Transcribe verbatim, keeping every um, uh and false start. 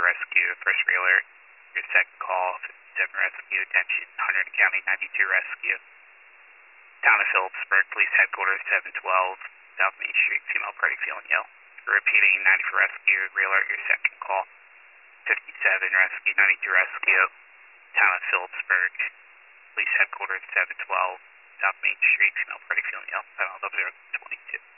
rescue, first reeler, your second call, fifty-seven rescue, attention, Hunterdon County ninety-two rescue. Town of Phillipsburg, Police Headquarters seven twelve, South Main Street, female party feeling ill. Repeating, ninety-four rescue, reeler, your second call, fifty-seven rescue, ninety-two rescue. Town of Phillipsburg, Police Headquarters seven twelve, South Main Street, female party feeling ill. Panel zero twenty-two.